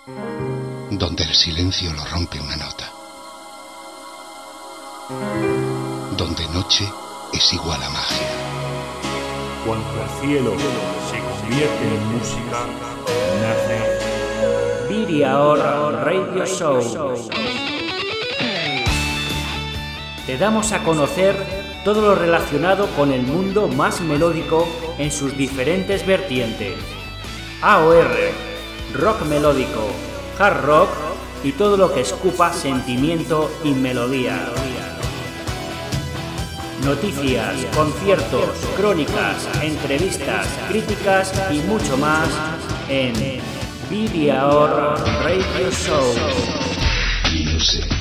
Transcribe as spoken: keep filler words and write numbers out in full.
donde el silencio lo rompe una nota, donde noche es igual a magia. Cuando el cielo se convierte en música, nace Viriaor Radio Show. Te damos a conocer todo lo relacionado con el mundo más melódico en sus diferentes vertientes. A O R, rock melódico, hard rock y todo lo que escupa sentimiento y melodía. Noticias, conciertos, crónicas, entrevistas, críticas y mucho más en Viriaor Radio Show. Music.